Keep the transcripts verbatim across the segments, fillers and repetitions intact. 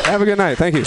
Have a good night. Thank you.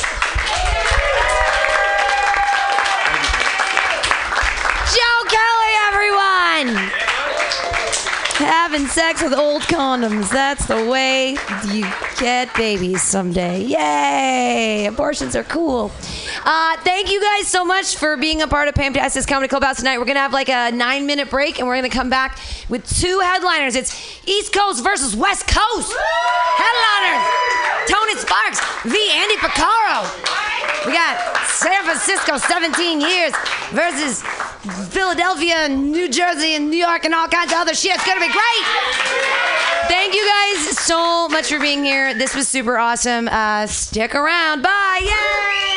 Joe Kelly, everyone! Having sex with old condoms. That's the way you get babies someday. Yay! Abortions are cool. Uh, thank you guys so much for being a part of Pamtastic's Comedy Clubhouse tonight. We're going to have like a nine minute break and we're going to come back with two headliners. It's East Coast versus West Coast. Headliners, Tony Sparks v. Andy Picaro. We got San Francisco seventeen years versus Philadelphia, New Jersey, and New York, and all kinds of other shit. It's going to be great. Thank you guys so much for being here. This was super awesome. Uh, stick around. Bye. Yay!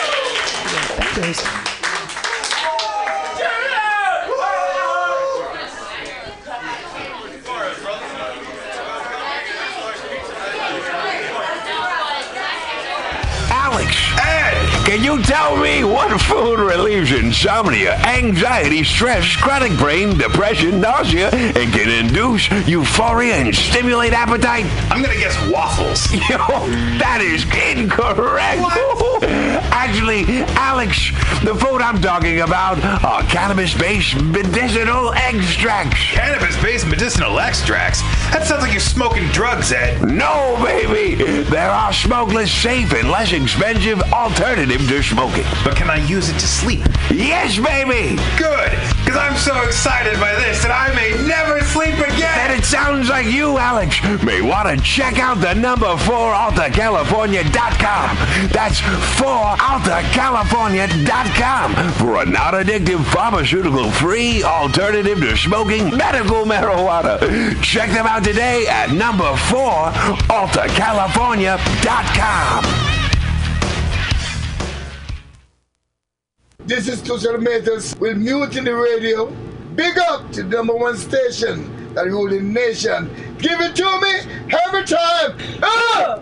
Alex, Ed, can you tell me what food relieves insomnia, anxiety, stress, chronic pain, depression, nausea, and can induce euphoria and stimulate appetite? I'm gonna guess waffles. Yo, that is incorrect. What? Actually, Alex, the food I'm talking about are cannabis-based medicinal extracts. Cannabis-based medicinal extracts? That sounds like you're smoking drugs, Ed. No, baby. There are smokeless, safe, and less expensive alternative to smoking. But can I use it to sleep? Yes, baby. Good, because I'm so excited by this that I may never sleep again. And it sounds like you, Alex, may want to check out the number four alta california dot com. That's four alta california dot com for a non-addictive, pharmaceutical-free alternative to smoking medical marijuana. Check them out today at number four alta california dot com. This is Tushar Matters with Mutiny Radio. Big up to the number one station that rules the nation. Give it to me every time. Ah!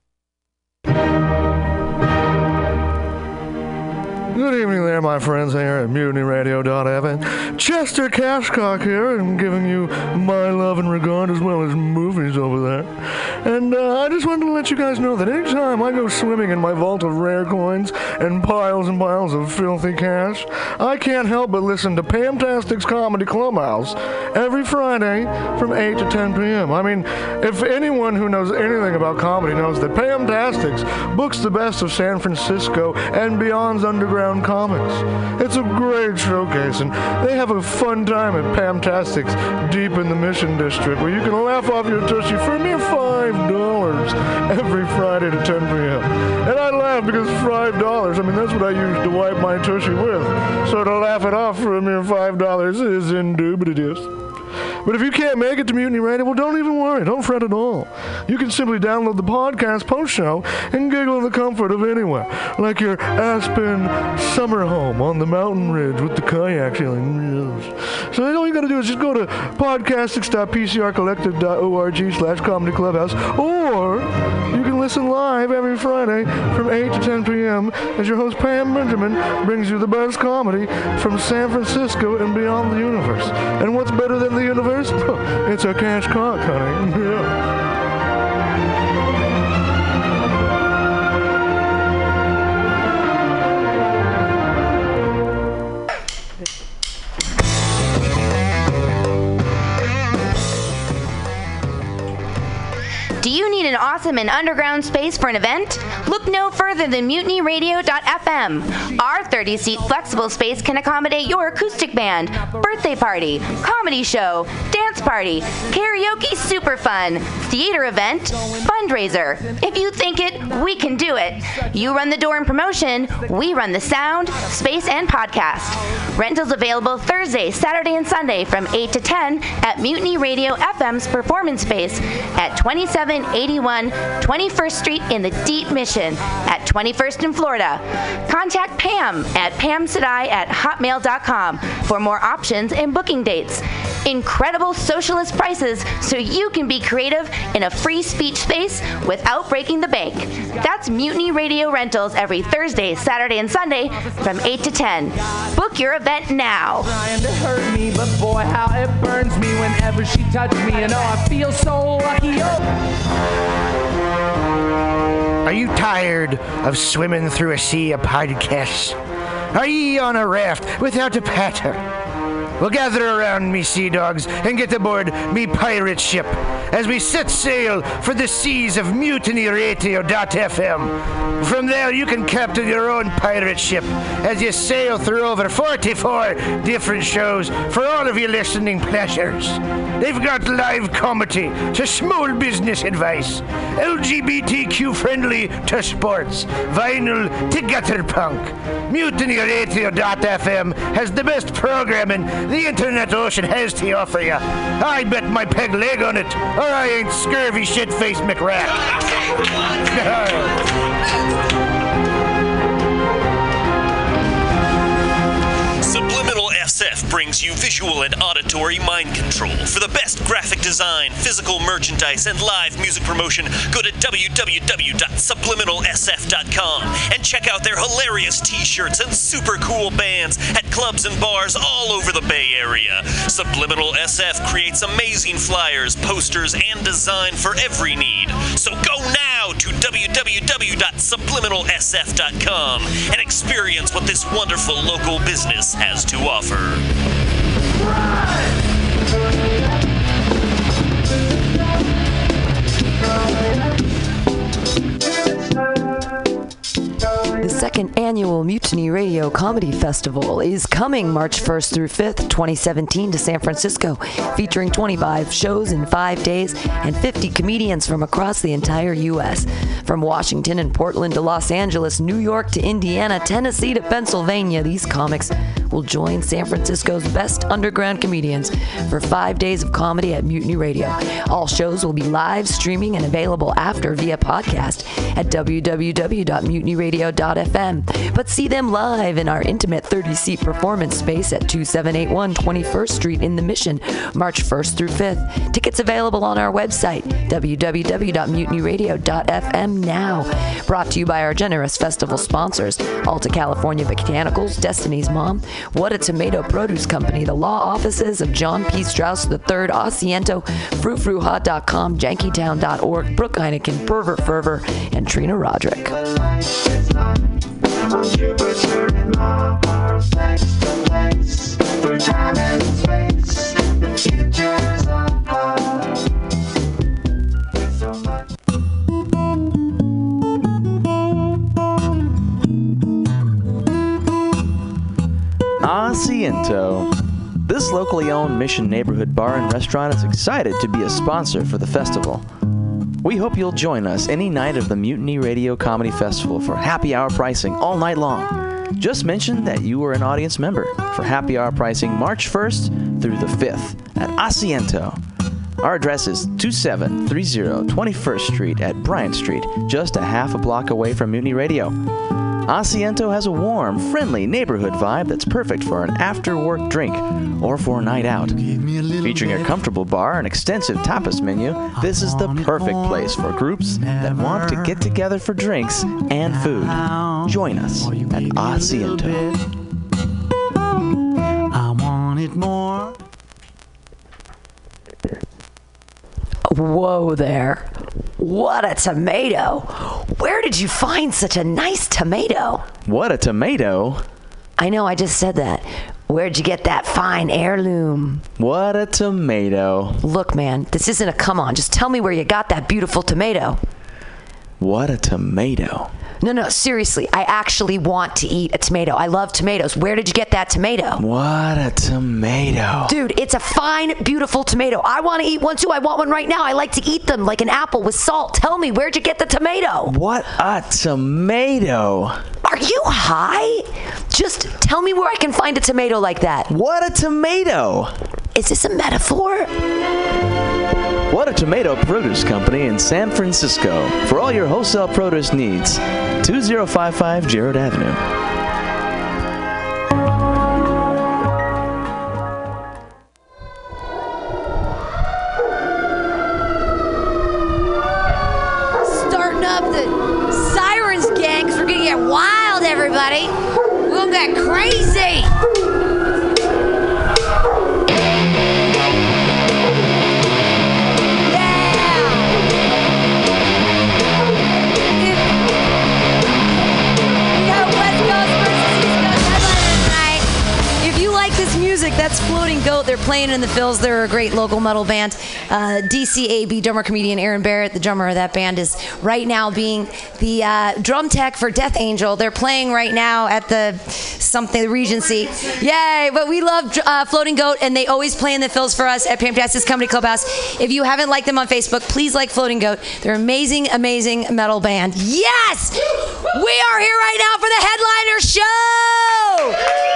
Good evening there, my friends here at Mutiny Radio dot f m. Chester Cashcock here, and giving you my love and regard as well as movies over there. And uh, I just wanted to let you guys know that anytime I go swimming in my vault of rare coins and piles and piles of filthy cash, I can't help but listen to Pamtastic's Comedy Clubhouse every Friday from eight to ten p.m. I mean, if anyone who knows anything about comedy knows that Pamtastic's books the best of San Francisco and beyond's underground comics. It's a great showcase, and they have a fun time at Pamtastic's deep in the Mission District, where you can laugh off your tushy for a mere five dollars every Friday to ten p.m. And I laugh because five dollars, I mean, that's what I use to wipe my tushy with. So to laugh it off for a mere five dollars is indubitious. But if you can't make it to Mutiny Radio, well, don't even worry. Don't fret at all. You can simply download the podcast post-show and giggle in the comfort of anywhere, like your Aspen summer home on the mountain ridge with the kayak feeling. So all you got to do is just go to podcastics dot p c r collective dot org slash comedy clubhouse, or you can listen live every Friday from eight to ten p.m. as your host Pam Benjamin brings you the best comedy from San Francisco and beyond the universe. And what's better than the universe? It's a cash cock, honey. Yeah. Do you need an awesome and underground space for an event? Look no further than Mutiny Radio dot f m. Our thirty-seat flexible space can accommodate your acoustic band, birthday party, comedy show, dance party, karaoke super fun, theater event, fundraiser. If you think it, we can do it. You run the door and promotion, we run the sound, space, and podcast. Rentals available Thursday, Saturday, and Sunday from eight to ten at Mutiny Radio F M's performance space at twenty-seven eighty-one twenty-first Street in the Deep Mission at twenty-first in Florida. Contact Pam at pam sadai at hotmail dot com for more options and booking dates. Incredible socialist prices so you can be creative in a free speech space without breaking the bank. That's Mutiny Radio Rentals every Thursday, Saturday, and Sunday from eight to ten. Book your event now. Trying to hurt me, but boy, how it burns me whenever she touches me, and oh, I feel so lucky. Oh. Are you tired of swimming through a sea of podcasts? Are ye on a raft without a paddle? Well, gather around me, sea dogs, and get aboard me pirate ship as we set sail for the seas of mutiny radio dot f m. From there, you can captain your own pirate ship as you sail through over forty-four different shows for all of your listening pleasures. They've got live comedy to small business advice, L G B T Q friendly to sports, vinyl to gutter punk. mutiny radio dot f m has the best programming the internet ocean has to offer you. I bet my peg leg on it, or I ain't scurvy shit-faced McRack. Subliminal S F brings you visual and auditory mind control. For the best graphic design, physical merchandise, and live music promotion, go to w w w dot subliminal s f dot com and check out their hilarious t-shirts and super cool bands at clubs and bars all over the Bay Area. Subliminal S F creates amazing flyers, posters, and design for every need. So go now to w w w dot subliminal s f dot com and experience what this wonderful local business has to offer. The second annual Mutiny Radio Comedy Festival is coming March first through fifth, twenty seventeen to San Francisco, featuring twenty-five shows in five days and fifty comedians from across the entire U S From Washington and Portland to Los Angeles, New York to Indiana, Tennessee to Pennsylvania, these comics will join San Francisco's best underground comedians for five days of comedy at Mutiny Radio. All shows will be live streaming and available after via podcast at w w w dot mutiny radio dot f m. But see them live in our intimate thirty-seat performance space at two seven eight one twenty-first Street in the Mission, March first through fifth. Tickets available on our website, w w w dot mutiny radio dot f m now. Brought to you by our generous festival sponsors, Alta California Botanicals, Destiny's Mom, What a Tomato Produce Company, the law offices of John P. Strauss the third, Asiento, frou frou hot dot com, jankytown dot org, Brooke Heineken, Pervert Fervor, and Trina Roderick. Asiento. This locally owned Mission neighborhood bar and restaurant is excited to be a sponsor for the festival. We hope you'll join us any night of the Mutiny Radio Comedy Festival for happy hour pricing all night long. Just mention that you are an audience member for happy hour pricing March first through the fifth at Asiento. Our address is twenty-seven thirty twenty-first Street at Bryant Street, just a half a block away from Mutiny Radio. Asiento has a warm, friendly neighborhood vibe that's perfect for an after-work drink or for a night out. Featuring a comfortable bar and extensive tapas menu, this is the perfect place for groups that want to get together for drinks and food. Join us at Asiento. I want it more. Whoa there. What a tomato. Where did you find such a nice tomato? What a tomato? I know, I just said that. Where'd you get that fine heirloom? What a tomato. Look, man, this isn't a come on. Just tell me where you got that beautiful tomato. What a tomato. No, no, seriously, I actually want to eat a tomato. I love tomatoes. Where did you get that tomato? What a tomato. Dude, it's a fine, beautiful tomato. I want to eat one too. I want one right now. I like to eat them like an apple with salt. Tell me, where'd you get the tomato? What a tomato. Are you high? Just tell me where I can find a tomato like that. What a tomato. Is this a metaphor? What a Tomato Produce Company in San Francisco. For all your wholesale produce needs, two oh five five Girard Avenue. Starting up the Sirens gang, 'cause we're gonna get wild, everybody. We're gonna get crazy. Goat. They're playing in the Phils. They're a great local metal band. Uh, D C A B drummer comedian Aaron Barrett, the drummer of that band, is right now being the uh, drum tech for Death Angel. They're playing right now at the something the Regency. Yay! But we love uh, Floating Goat, and they always play in the Phils for us at Fantastic Comedy Clubhouse. If you haven't liked them on Facebook, please like Floating Goat. They're an amazing, amazing metal band. Yes! We are here right now for the headliner show!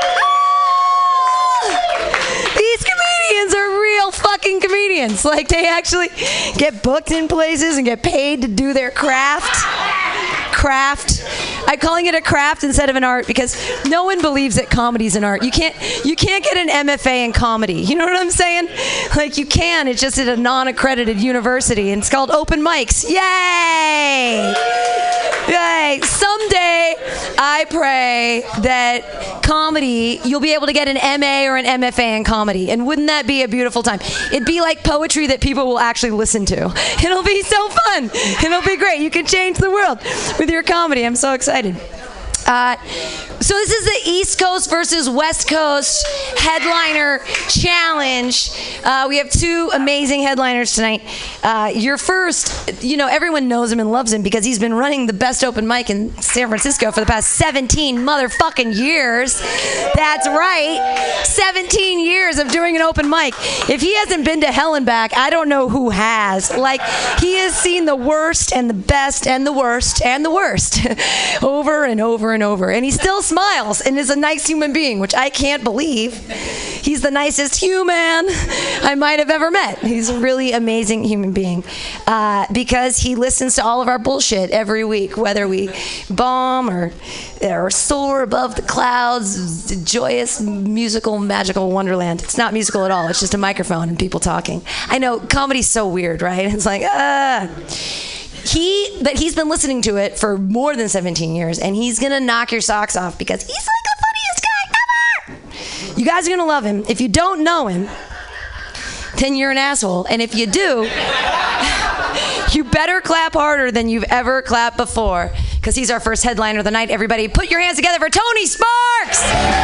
Ah! These comedians are real fucking comedians. Like, they actually get booked in places and get paid to do their craft. Craft. I'm calling it a craft instead of an art because no one believes that comedy's an art. You can't you can't get an M F A in comedy. You know what I'm saying? Like, you can. It's just at a non-accredited university, and it's called open mics. Yay! Yay! Someday, I pray that comedy, you'll be able to get an M A or an M F A in comedy, and wouldn't that be a beautiful time? It'd be like poetry that people will actually listen to. It'll be so fun. It'll be great. You can change the world with your comedy. I'm so excited. Uh, so this is the East Coast versus West Coast headliner challenge. Uh, we have two amazing headliners tonight. Uh, your first, you know, everyone knows him and loves him because he's been running the best open mic in San Francisco for the past seventeen motherfucking years. That's right. seventeen years of doing an open mic. If he hasn't been to hell and back, I don't know who has. Like, he has seen the worst and the best and the worst and the worst over and over and over. And he still smiles and is a nice human being, which I can't believe. He's the nicest human I might have ever met. He's a really amazing human being uh, because he listens to all of our bullshit every week, whether we bomb or, or soar above the clouds, joyous, musical, magical wonderland. It's not musical at all. It's just a microphone and people talking. I know, comedy's so weird, right? It's like, ah. He, but he's been listening to it for more than seventeen years, and he's gonna knock your socks off because he's like the funniest guy ever. You guys are gonna love him. If you don't know him, then you're an asshole. And if you do, you better clap harder than you've ever clapped before, because he's our first headliner of the night. Everybody, put your hands together for Tony Sparks.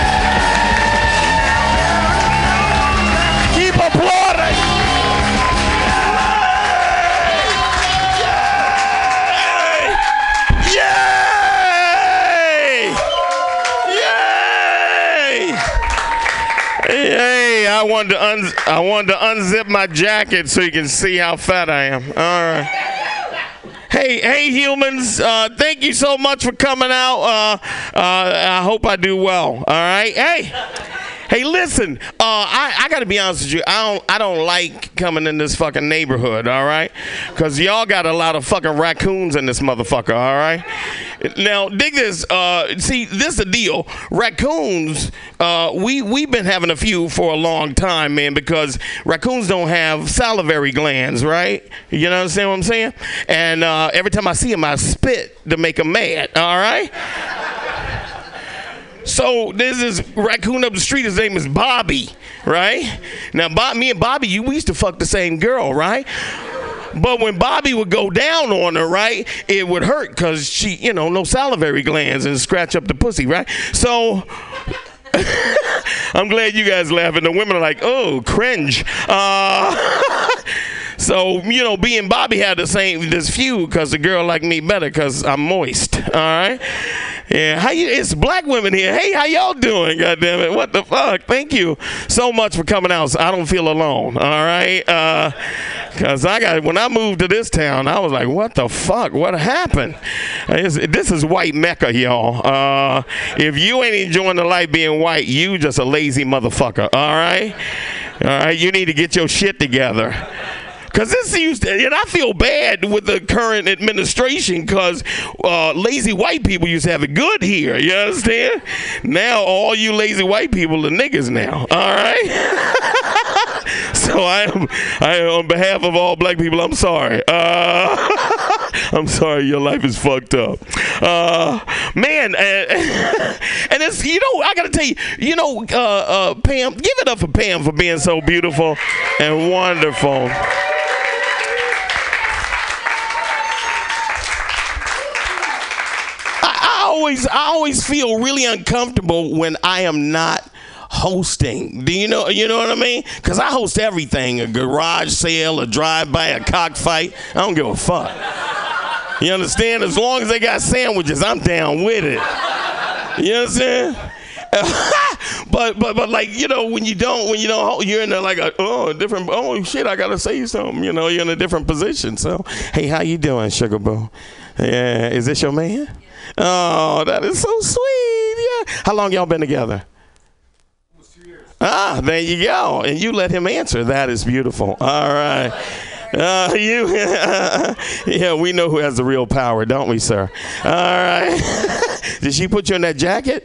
Keep applauding. Hey, I wanted to un I wanted to unzip my jacket so you can see how fat I am. All right. Hey, hey, humans! Uh, thank you so much for coming out. Uh, uh, I hope I do well. All right. Hey. Hey, listen, uh, I, I gotta be honest with you. I don't I don't like coming in this fucking neighborhood, all right? Because y'all got a lot of fucking raccoons in this motherfucker, all right? Now, dig this. Uh, see, this is the deal. Raccoons, uh, we, we've been having a few for a long time, man, because raccoons don't have salivary glands, right? You know what I'm saying? And uh, every time I see them, I spit to make them mad, all right? So there's this raccoon up the street. His name is Bobby, right? Now, Bob, me and Bobby, you we used to fuck the same girl, right? But when Bobby would go down on her, right, it would hurt because she, you know, no salivary glands and scratch up the pussy, right? So I'm glad you guys laughing. The women are like, oh, cringe. Uh, so, you know, me and Bobby had the same, this feud because the girl liked me better because I'm moist, all right? Yeah, how you, it's black women here. Hey, how y'all doing? God damn it. What the fuck? Thank you so much for coming out. So I don't feel alone, all right? Uh, Cause I got, when I moved to this town, I was like, what the fuck? What happened? It's, this is white Mecca, y'all. Uh, if you ain't enjoying the life being white, you just a lazy motherfucker, all right? All right, you need to get your shit together. Because this used to, and I feel bad with the current administration because uh, lazy white people used to have it good here. You understand? Now all you lazy white people are niggas now. All right? So I am, I am, on behalf of all black people, I'm sorry. Uh, I'm sorry your life is fucked up. Uh, man, uh, and it's, you know, I got to tell you, you know, uh, uh, Pam, give it up for Pam for being so beautiful and wonderful. I always, I always feel really uncomfortable when I am not hosting. Do you know, you know what I mean? Because I host everything, a garage sale, a drive-by, a cockfight. I don't give a fuck. You understand? As long as they got sandwiches, I'm down with it. You understand? but but but like, you know, when you don't when you don't you're in a, like a oh different oh shit I gotta say something, you know, you're in a different position. So hey, how you doing, sugar boo? Yeah, is this your man? Oh, that is so sweet. Yeah. How long y'all been together? Almost two years. Ah, there you go. And you let him answer. That is beautiful. All right. Uh, you, yeah, we know who has the real power, don't we, sir? All right. Did she put you in that jacket?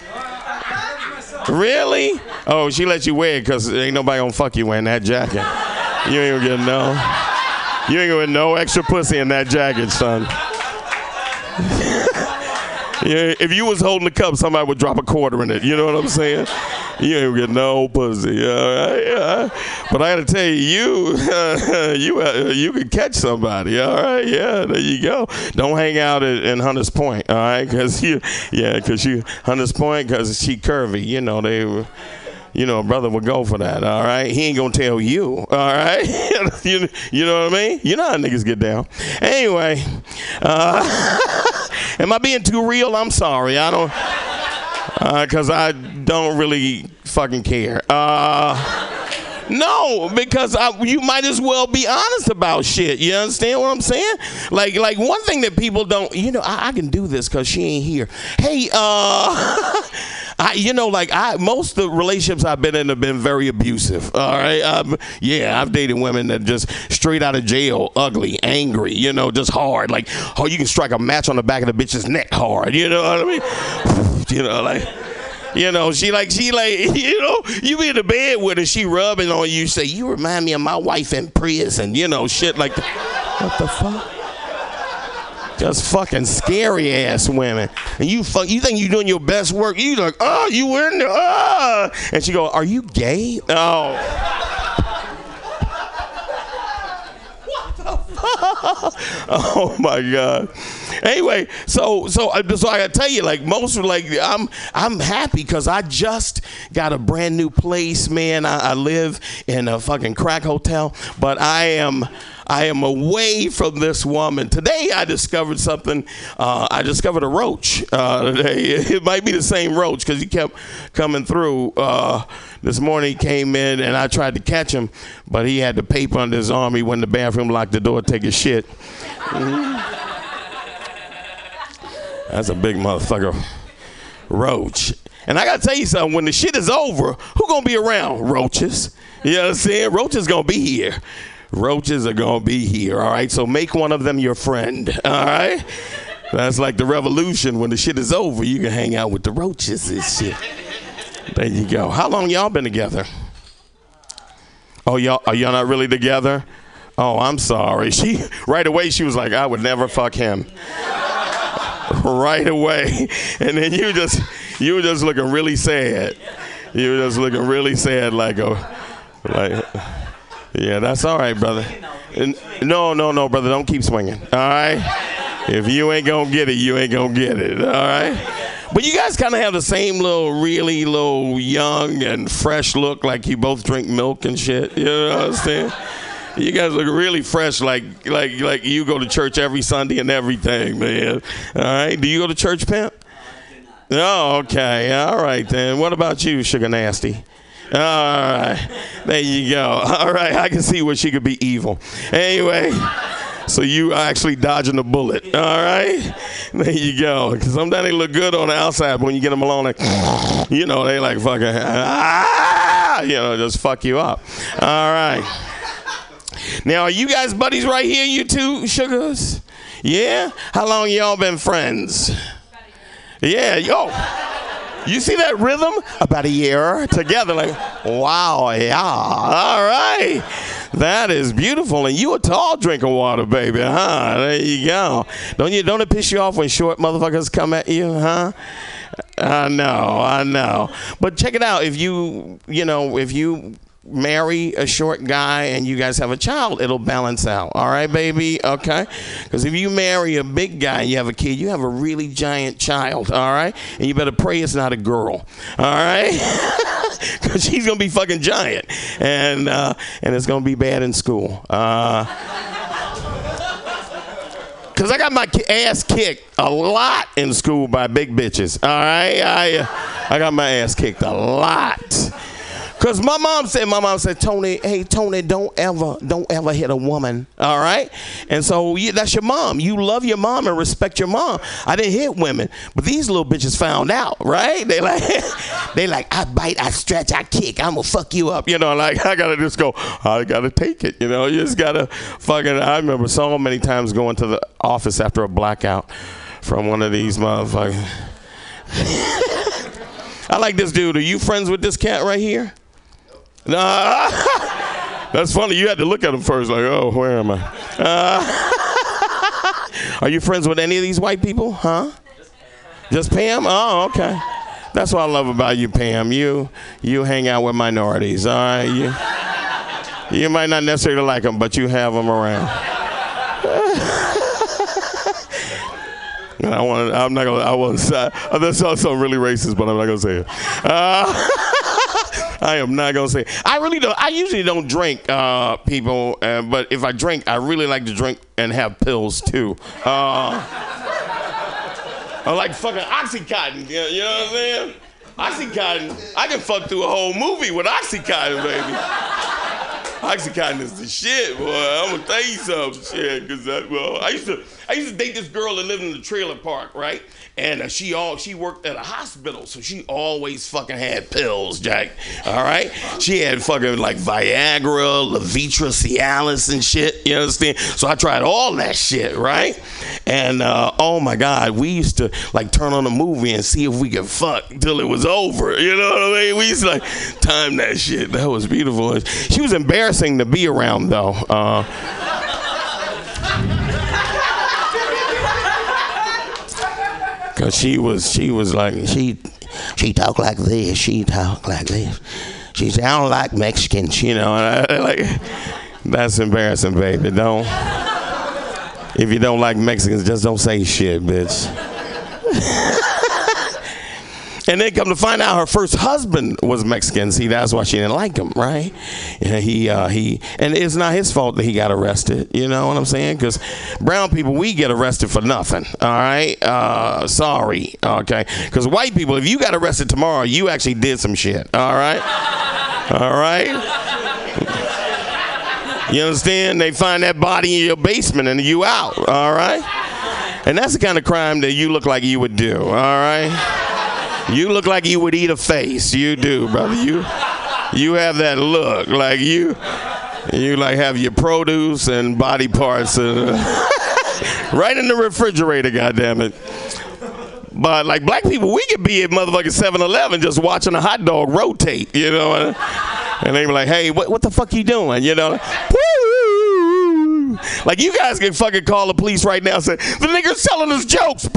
Really? Oh, she let you wear it because ain't nobody gonna fuck you wearing that jacket. You ain't gonna get no. You ain't gonna get no extra pussy in that jacket, son. Yeah, if you was holding the cup, somebody would drop a quarter in it. You know what I'm saying? You ain't gonna get no pussy. All right, yeah. But I gotta tell you, you, uh, you, uh, you can catch somebody. All right, yeah. There you go. Don't hang out at, in Hunters Point. All right, because you, yeah, because you Hunters Point, because she curvy. You know they. You know, a brother would go for that, all right? He ain't gonna tell you, all right? you, you know what I mean? You know how niggas get down. Anyway, uh, am I being too real? I'm sorry. I don't, because uh, I don't really fucking care. Uh, no, because I, you might as well be honest about shit. You understand what I'm saying? Like, like one thing that people don't, you know, I, I can do this because she ain't here. Hey, uh... I, you know, like I, most of the relationships I've been in have been very abusive. All right, um, yeah, I've dated women that just straight out of jail, ugly, angry, you know, just hard. Like, oh, you can strike a match on the back of the bitch's neck hard. You know what I mean? You know, like, you know, she like, she like, you know, you be in the bed with her, she rubbing on you, say, you remind me of my wife in prison. You know, shit like that. What the fuck? Just fucking scary ass women. And you fuck, you think you doing your best work. You like, oh, you in there. Oh. And she go, are you gay? Oh. What the fuck? Oh my God. Anyway, so so so I gotta tell you, like most like I'm I'm happy because I just got a brand new place, man. I, I live in a fucking crack hotel, but I am I am away from this woman. Today I discovered something. Uh, I discovered a roach uh, today. It might be the same roach because he kept coming through. Uh, this morning he came in and I tried to catch him, but he had the paper under his arm. He went in the bathroom, locked the door, take his shit. Mm-hmm. That's a big motherfucker roach. And I gotta tell you something, when the shit is over, who gonna be around? Roaches. You know what I'm saying? Roaches gonna be here. Roaches are gonna be here, all right? So make one of them your friend, all right? That's like the revolution. When the shit is over, you can hang out with the roaches and shit. There you go. How long y'all been together? Oh, y'all, are y'all not really together? Oh, I'm sorry. She, right away, she was like, I would never fuck him. Right away. And then you just, you were just looking really sad. You were just looking really sad like a, like... Yeah, that's all right, brother. No, no, no, brother. Don't keep swinging. All right? If you ain't going to get it, you ain't going to get it. All right? But you guys kind of have the same little, really little young and fresh look, like you both drink milk and shit. You know what I'm saying? You guys look really fresh, like like like you go to church every Sunday and everything, man. All right? Do you go to church, Pimp? Oh, okay. All right, then. What about you, Sugar Nasty? All right, there you go. All right, I can see where she could be evil. Anyway, so you are actually dodging a bullet. All right, there you go. Because sometimes they look good on the outside, but when you get them along, like, you know, they like fucking, ah, you know, just fuck you up. All right. Now, are you guys buddies right here, you two sugars? Yeah? How long y'all been friends? Yeah, yo. You see that rhythm? About a year together, like, wow, yeah, all right. That is beautiful. And you a tall drink of water, baby, huh? There you go. Don't you? Don't it piss you off when short motherfuckers come at you, huh? I know, I know. But check it out. If you, you know, if you marry a short guy and you guys have a child, it'll balance out. All right, baby? Okay? Because if you marry a big guy and you have a kid, you have a really giant child. All right? And you better pray it's not a girl. All right? Because she's gonna be fucking giant, and uh, and it's gonna be bad in school. Uh, Cause I got my ass kicked a lot in school by big bitches. All right, I I got my ass kicked a lot. Cause my mom said, my mom said, Tony, hey Tony, don't ever, don't ever hit a woman. All right, and so you, that's your mom. You love your mom and respect your mom. I didn't hit women, but these little bitches found out, right? They like, they like, I bite, I stretch, I kick, I'm gonna fuck you up. You know, like I gotta just go. I gotta take it. You know, you just gotta fucking. I remember so many times going to the office after a blackout from one of these motherfuckers. I like this dude. Are you friends with this cat right here? Nah, that's funny. You had to look at him first, like, oh, where am I? Uh, are you friends with any of these white people? Huh? Just Pam? Oh, okay. That's what I love about you, Pam. You, you hang out with minorities. All right. You, you might not necessarily like them, but you have them around. I want. I'm not gonna. I want. Uh, that's also really racist, but I'm not gonna say it. Uh, I am not gonna say it. I really don't. I usually don't drink, uh, people. Uh, but if I drink, I really like to drink and have pills too. Uh, I like fucking OxyContin. You know, you know what I'm saying? OxyContin. I can fuck through a whole movie with OxyContin, baby. OxyContin is the shit, boy. I'm gonna tell you something, shit. Cause I, well, I used to, I used to date this girl that lived in the trailer park, right? And uh, she all, she worked at a hospital, so she always fucking had pills, Jack. All right, she had fucking like Viagra, Levitra, Cialis, and shit. You understand? So I tried all that shit, right? And uh, oh my God, we used to like turn on a movie and see if we could fuck until it was over. You know what I mean? We used to like time that shit. That was beautiful. She was embarrassing to be around, though. Uh, Cause she was, she was like, she, she talked like this, she talked like this. She said, I don't like Mexicans, you know. And I, like, that's embarrassing, baby. Don't. If you don't like Mexicans, just don't say shit, bitch. And then come to find out her first husband was Mexican. See, that's why she didn't like him, right? And he, uh, he, and it's not his fault that he got arrested. You know what I'm saying? Because brown people, we get arrested for nothing. All right, uh, sorry, okay. Because white people, if you got arrested tomorrow, you actually did some shit. All right, all right. You understand? They find that body in your basement and you out. All right, and that's the kind of crime that you look like you would do. All right. You look like you would eat a face. You do, brother. You you have that look. Like you you like have your produce and body parts and, uh, right in the refrigerator, goddammit. But like black people, we could be at motherfucking seven eleven just watching a hot dog rotate, you know. And they be like, hey, what what the fuck you doing? You know? Woo! Like you guys can fucking call the police right now and say, the nigger's telling us jokes.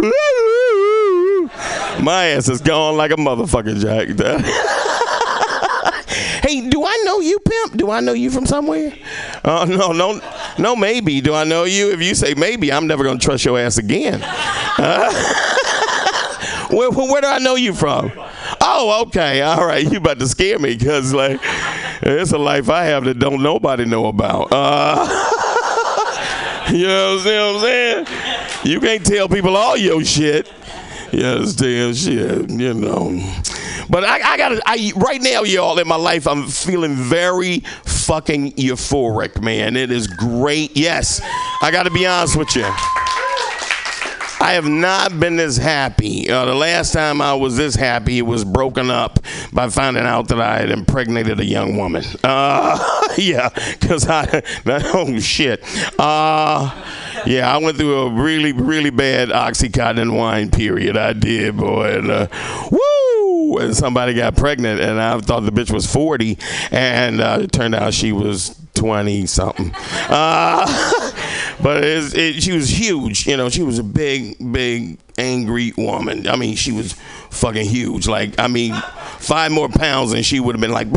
My ass is gone like a motherfucker, Jack. Hey, do I know you, pimp? Do I know you from somewhere? Uh, no, no, no, maybe. Do I know you? If you say maybe, I'm never going to trust your ass again. Uh, where, where do I know you from? Oh, okay. All right. You about to scare me because, like, it's a life I have that don't nobody know about. Uh, you know what I'm saying? You can't tell people all your shit. You understand? Shit, you know. But I, I gotta, I, right now, y'all, in my life, I'm feeling very fucking euphoric, man. It is great. Yes, I gotta be honest with you. I have not been this happy. Uh, the last time I was this happy, it was broken up by finding out that I had impregnated a young woman. Uh, yeah, because I, oh shit. Uh, yeah, I went through a really, really bad Oxycontin wine period. I did, boy. And, uh, woo! And somebody got pregnant, and I thought the bitch was forty, and uh, it turned out she was twenty something. Uh, but it, it, she was huge, you know. She was a big, big, angry woman. I mean, she was fucking huge. Like, I mean, five more pounds, and she would have been like,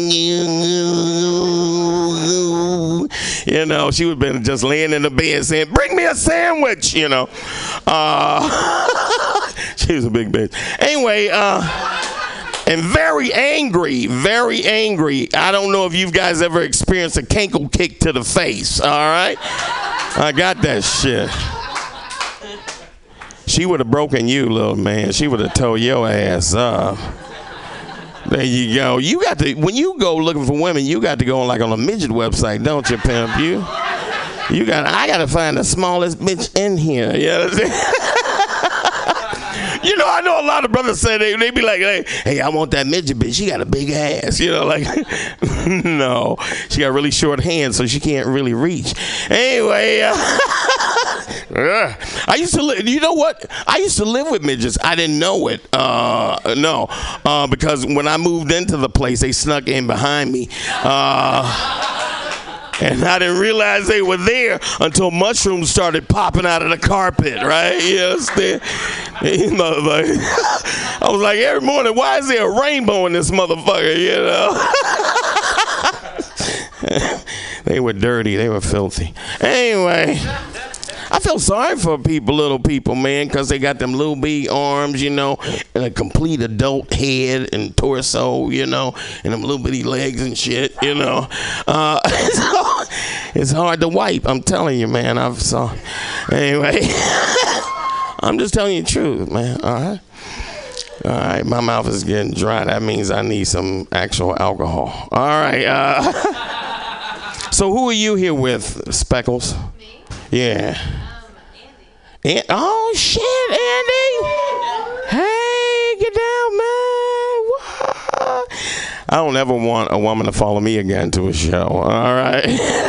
you know, she would have been just laying in the bed saying, "Bring me a sandwich," you know. Uh, she was a big bitch. Anyway, uh. and very angry, very angry. I don't know if you guys ever experienced a cankle kick to the face, all right? I got that shit. She would have broken you, little man. She would have tore your ass up. There you go. You got to, when you go looking for women, you got to go on like on a midget website, don't you, pimp? You, you got. I got to find the smallest bitch in here. You know what I'm saying? You know, I know a lot of brothers say they they be like, hey, hey, I want that midget bitch. She got a big ass. You know, like, no, she got really short hands, so she can't really reach. Anyway, uh, I used to live. You know what? I used to live with midgets. I didn't know it. Uh, no, uh, because when I moved into the place, they snuck in behind me. Uh, And I didn't realize they were there until mushrooms started popping out of the carpet, right? You understand? I was like, every morning, why is there a rainbow in this motherfucker, you know? They were dirty. They were filthy. Anyway, I feel sorry for people, little people, man, because they got them little big arms, you know, and a complete adult head and torso, you know, and them little bitty legs and shit, you know. Uh, so it's hard to wipe. I'm telling you, man. I've saw. Anyway, I'm just telling you the truth, man. All right. All right. My mouth is getting dry. That means I need some actual alcohol. All right. Uh, so who are you here with, Speckles? Me? Yeah. And, oh shit, Andy! Hey, get down, man! What? I don't ever want a woman to follow me again to a show. All right.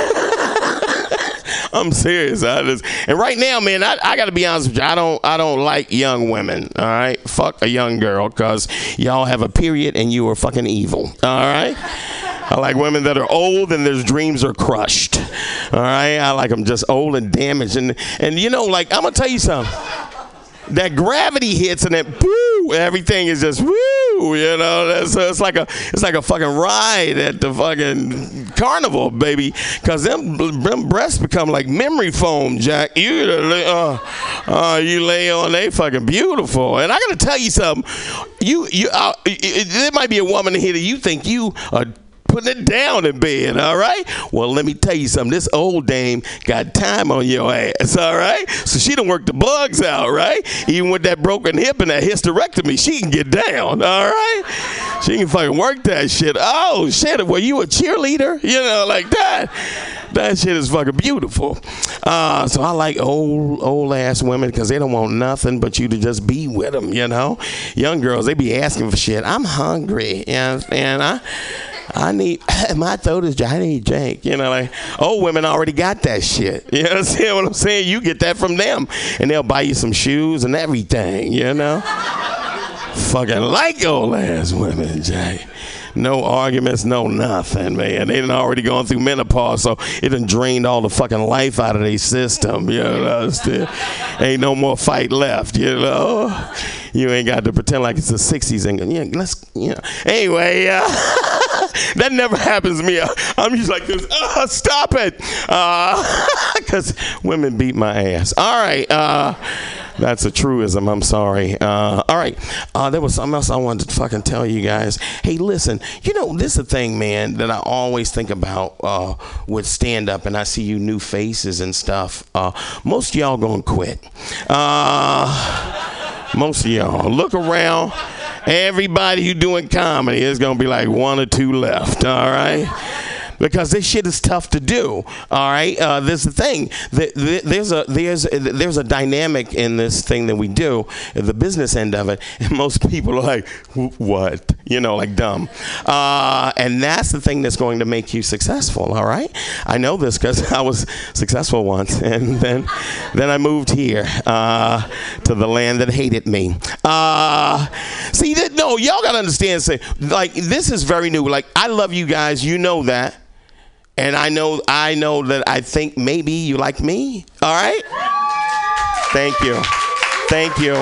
I'm serious. I just, and right now, man, I, I got to be honest with you. I don't, I don't like young women. All right, fuck a young girl, cause y'all have a period and you are fucking evil. All right. I like women that are old and their dreams are crushed. All right, I like them just old and damaged. And and you know, like I'm gonna tell you something. That gravity hits and that boo, everything is just woo. You know, that's uh, it's like a it's like a fucking ride at the fucking carnival, baby. Cause them them breasts become like memory foam, Jack. You uh, uh you lay on, they fucking beautiful. And I gotta tell you something. You you uh, it, there might be a woman here that you think you are putting it down in bed, all right? Well, let me tell you something. This old dame got time on your ass, all right? So she done worked the bugs out, right? Even with that broken hip and that hysterectomy, she can get down, all right? She can fucking work that shit. Oh, shit, were you a cheerleader? You know, like that. That shit is fucking beautiful. Uh, so I like old, old ass women because they don't want nothing but you to just be with them, you know? Young girls, they be asking for shit. I'm hungry, you know, and I... I need, my throat is dry, I need Jake. You know, like, old women already got that shit. You understand what I'm saying? You get that from them. And they'll buy you some shoes and everything, you know? Fucking like old ass women, Jake. No arguments, no nothing, man. They done already gone through menopause, so it done drained all the fucking life out of their system, you know? Still, ain't no more fight left, you know? You ain't got to pretend like it's the sixties and, yeah, let's, you know. Anyway, uh, that never happens to me. I'm just like this, uh, stop it. Because uh, women beat my ass. All right, uh, that's a truism. I'm sorry. Uh, all right. Uh, there was something else I wanted to fucking tell you guys. Hey, listen. You know, this is a thing, man, that I always think about uh, with stand-up, and I see you new faces and stuff. Uh, most of y'all gonna quit. Uh, most of y'all. Look around. Everybody who doing comedy is gonna be like one or two left. All right. Because this shit is tough to do. All right, uh, there's the thing. There's a there's there's a dynamic in this thing that we do, the business end of it. And most people are like, what? You know, like dumb. Uh, and that's the thing that's going to make you successful. All right, I know this because I was successful once, and then then I moved here uh, to the land that hated me. Uh, see, that, no, y'all gotta understand. Say, like, this is very new. Like, I love you guys. You know that. And I know, I know that I think maybe you like me. All right? Thank you. Thank you.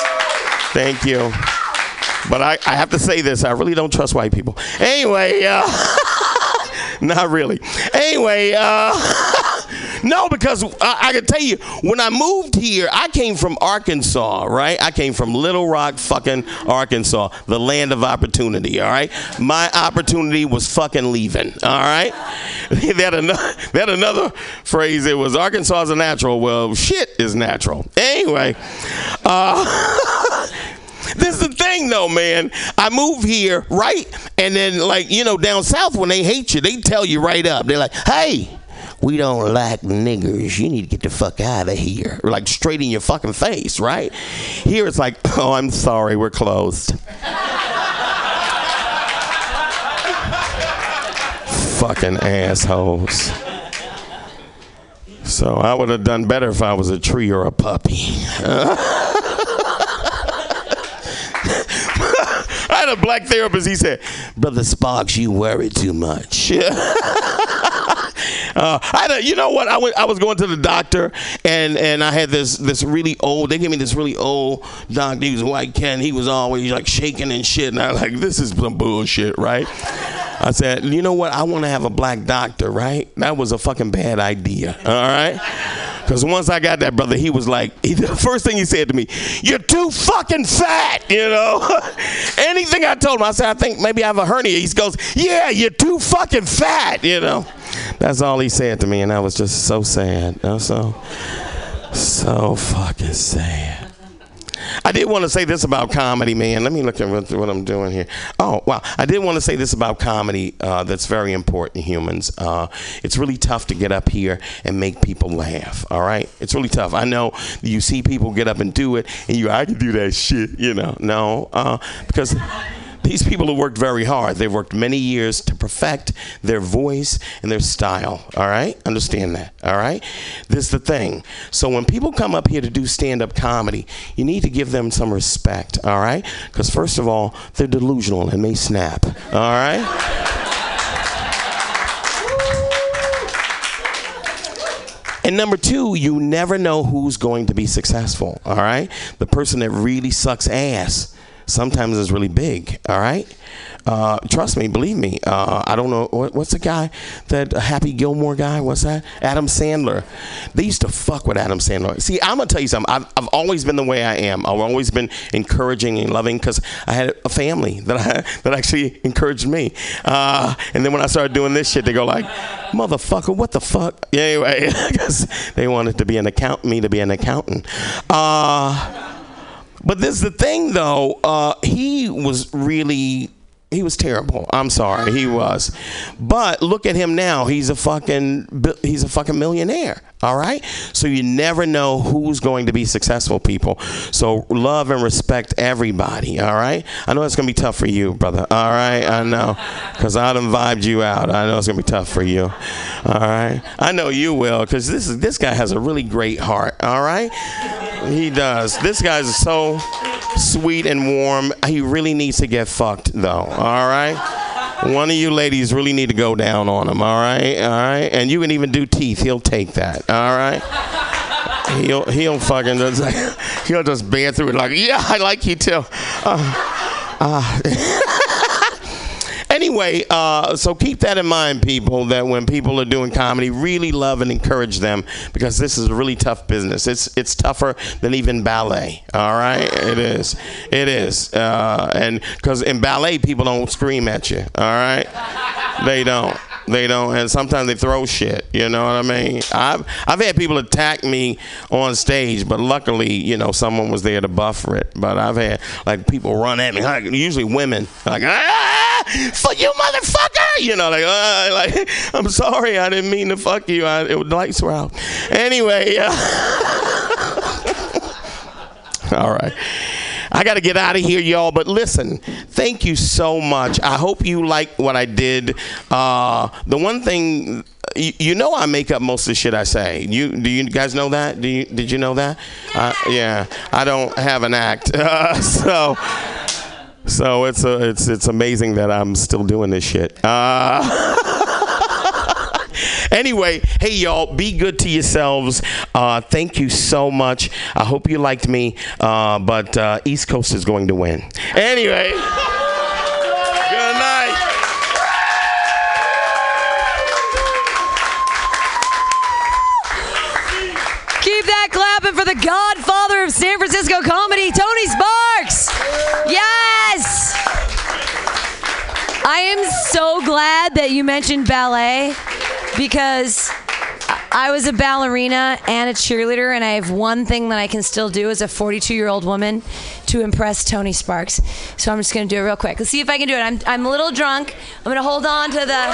Thank you. But I, I have to say this. I really don't trust white people. Anyway, uh, not really. Anyway, uh, No, because I, I can tell you, when I moved here, I came from Arkansas, right? I came from Little Rock, fucking Arkansas, the land of opportunity, all right? My opportunity was fucking leaving, all right? They had another, they had another phrase. It was Arkansas is a natural. Well, shit is natural. Anyway, uh, this is the thing, though, man. I moved here, right? And then, like, you know, down south, when they hate you, they tell you right up. They're like, hey, we don't like niggers. You need to get the fuck out of here. Or like straight in your fucking face, right? Here it's like, oh, I'm sorry, we're closed. Fucking assholes. So I would have done better if I was a tree or a puppy. I had a black therapist. He said, Brother Sparks, you worry too much. Uh, I had a, you know what? I went. I was going to the doctor, and, and I had this this really old. They gave me this really old doctor. He was a white cat. And he was always like shaking and shit. And I was like, this is some bullshit, right? I said, you know what? I want to have a black doctor, right? That was a fucking bad idea. All right. Because once I got that, brother, he was like, he, the first thing he said to me, you're too fucking fat, you know? Anything I told him, I said, I think maybe I have a hernia. He goes, yeah, you're too fucking fat, you know? That's all he said to me, and I was just so sad. You know, so, so fucking sad. I did want to say this about comedy, man. Let me look at what, what I'm doing here. Oh, wow. I did want to say this about comedy uh, that's very important, humans. Uh, it's really tough to get up here and make people laugh, all right? It's really tough. I know you see people get up and do it, and you, I can do that shit, you know. No, uh, because these people have worked very hard. They've worked many years to perfect their voice and their style, all right? Understand that, all right? This is the thing. So when people come up here to do stand-up comedy, you need to give them some respect, all right? Because first of all, they're delusional and may snap, all right? And number two, you never know who's going to be successful, all right? The person that really sucks ass sometimes is really big, all right? Uh, trust me, believe me. Uh, I don't know, what, what's the guy, that Happy Gilmore guy, what's that? Adam Sandler. They used to fuck with Adam Sandler. See, I'm going to tell you something. I've, I've always been the way I am. I've always been encouraging and loving because I had a family that I, that actually encouraged me. Uh, and then when I started doing this shit, they go like, motherfucker, what the fuck? Yeah, anyway, because they wanted to be an accountant, me to be an accountant. Uh... But this is the thing, though. Uh, he was really, he was terrible. I'm sorry, he was. But look at him now. He's a fucking, he's a fucking millionaire. All right. So you never know who's going to be successful, people. So love and respect everybody. All right. I know it's gonna be tough for you, brother. All right. I know, cause I done vibed you out. I know it's gonna be tough for you. All right. I know you will, cause this is this guy has a really great heart. All right. He does. This guy's so sweet and warm. He really needs to get fucked, though. All right. One of you ladies really need to go down on him, all right? All right? And you can even do teeth. He'll take that, all right? He'll he'll fucking just, he'll just bear through it like, yeah, I like you too. Uh, uh. Anyway, uh, so keep that in mind, people, that when people are doing comedy, really love and encourage them, because this is a really tough business. It's it's tougher than even ballet, all right? It is. It is. Uh, and because in ballet, people don't scream at you, all right? They don't. They don't, and sometimes they throw shit, you know what I mean? I've I've had people attack me on stage, but luckily, you know, someone was there to buffer it. But I've had, like, people run at me, like, usually women, like, ah, for you, motherfucker! You know, like, uh, like, I'm sorry, I didn't mean to fuck you. I, it, the lights were out. Anyway, uh, all right. I got to get out of here, y'all. But listen, thank you so much. I hope you like what I did. Uh, the one thing, you, you know, I make up most of the shit I say. You do you guys know that? Do you, did you know that? Uh, yeah, I don't have an act, uh, so so it's a, it's it's amazing that I'm still doing this shit. Uh, Anyway, hey, y'all, be good to yourselves. Uh, thank you so much. I hope you liked me, uh, but uh, East Coast is going to win. Anyway, good night. the godfather of San Francisco comedy, Tony Sparks. Yes. I am so glad that you mentioned ballet because I was a ballerina and a cheerleader, and I have one thing that I can still do as a forty-two-year-old woman to impress Tony Sparks. So I'm just going to do it real quick. Let's see if I can do it. I'm, I'm a little drunk. I'm going to hold on to the...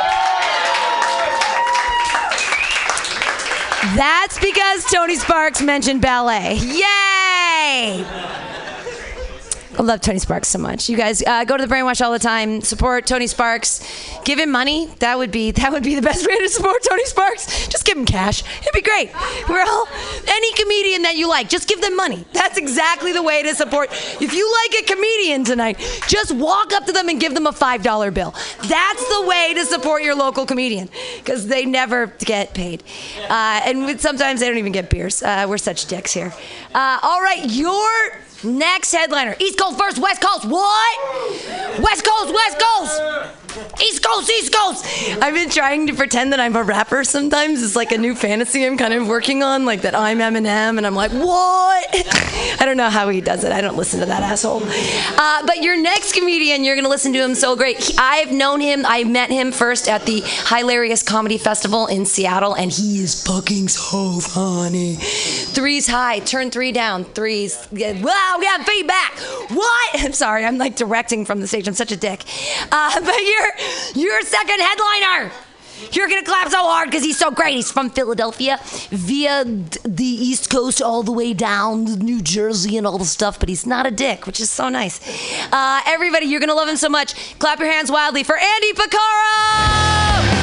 That's because Tony Sparks mentioned ballet. Yay! I love Tony Sparks so much. You guys uh, go to the Brainwash all the time. Support Tony Sparks. Give him money. That would be that would be the best way to support Tony Sparks. Just give him cash. It'd be great. We're all any comedian that you like. Just give them money. That's exactly the way to support. If you like a comedian tonight, just walk up to them and give them a five dollar bill. That's the way to support your local comedian because they never get paid, uh, and sometimes they don't even get beers. Uh, we're such dicks here. Uh, all right, your next headliner. East Coast first, West Coast. What? West Coast, West Coast. East Coast, East Coast. I've been trying to pretend that I'm a rapper sometimes. It's like a new fantasy I'm kind of working on, like that I'm Eminem, and I'm like, what? I don't know how he does it. I don't listen to that asshole. Uh, but your next comedian, you're going to listen to him so great. He, I've known him. I met him first at the Hilarious Comedy Festival in Seattle, and he is fucking so funny. Three's high, turn three down, threes. Wow, we got feedback. What? I'm sorry, I'm like directing from the stage. I'm such a dick. Uh, but you're your second headliner. You're gonna clap so hard because he's so great. He's from Philadelphia, via the East Coast all the way down to New Jersey and all the stuff, but he's not a dick, which is so nice. Uh, everybody, you're gonna love him so much. Clap your hands wildly for Andy Picaro!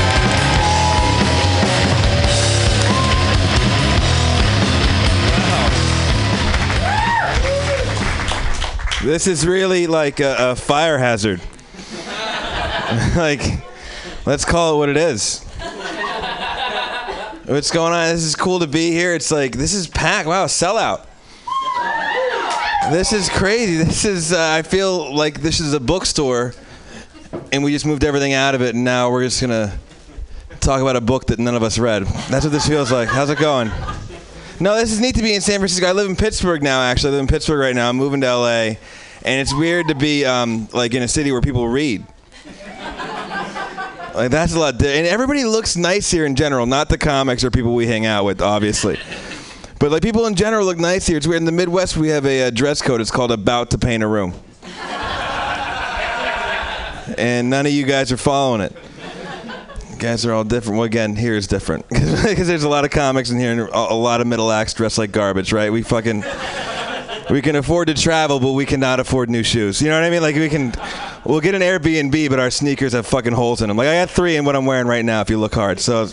This is really like a, a fire hazard. Like, let's call it what it is. What's going on? This is cool to be here. It's like, this is packed. Wow, sellout. This is crazy. This is, uh, I feel like this is a bookstore, and we just moved everything out of it, and now we're just going to talk about a book that none of us read. That's what this feels like. How's it going? No, this is neat to be in San Francisco. I live in Pittsburgh now, actually. I live in Pittsburgh right now. I'm moving to L A, and it's weird to be um, like in a city where people read. Like, that's a lot. Di- and everybody looks nice here in general, not the comics or people we hang out with, obviously. But like people in general look nice here. It's weird. In the Midwest, we have a, a dress code. It's called About to Paint a Room. And none of you guys are following it. You guys are all different. Well, again, here is different. Because there's a lot of comics in here and a lot of middle acts dressed like garbage, right? We fucking... We can afford to travel, but we cannot afford new shoes. You know what I mean? Like, we can... We'll get an Airbnb, but our sneakers have fucking holes in them. Like, I got three in what I'm wearing right now, if you look hard. So...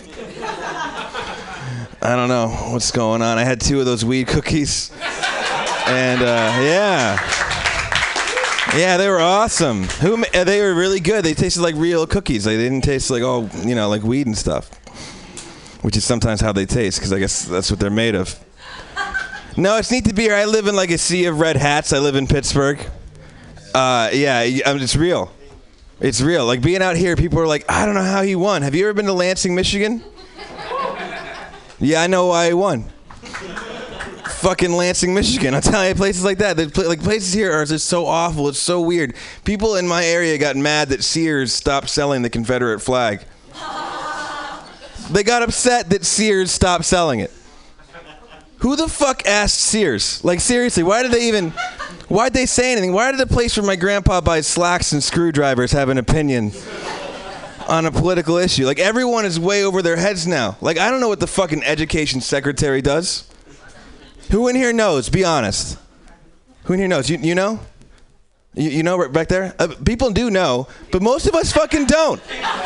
I don't know what's going on. I had two of those weed cookies. And, uh, yeah. Yeah, they were awesome. Who? Ma- they were really good. They tasted like real cookies. Like, they didn't taste like, all, you know, like weed and stuff. Which is sometimes how they taste, because I guess that's what they're made of. No, it's neat to be here. I live in like a sea of red hats. I live in Pittsburgh. Uh, yeah, I mean, it's real. It's real. Like, being out here, people are like, I don't know how he won. Have you ever been to Lansing, Michigan? Yeah, I know why he won. Fucking Lansing, Michigan. I'm telling you, places like that. Like, places here are just so awful. It's so weird. People in my area got mad that Sears stopped selling the Confederate flag. They got upset that Sears stopped selling it. Who the fuck asked Sears? Like, seriously, why did they even... Why'd they say anything? Why did the place where my grandpa buys slacks and screwdrivers have an opinion on a political issue? Like, everyone is way over their heads now. Like, I don't know what the fucking education secretary does. Who in here knows? Be honest. Who in here knows? You, you know? You, you know right back there? Uh, people do know, but most of us fucking don't.